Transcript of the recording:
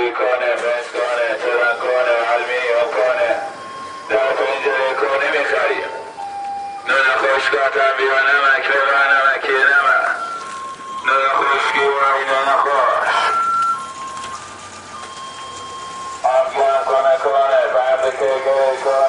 گیری کنه، بس کنه، ترن کنه، علمی کنه، در پنجره کنه میخریم. نون خوشگاتم بیا نمک ببر نمکی نمک، نون خوشگی وای نون خوش. افغان کنه، برد که گره کنه.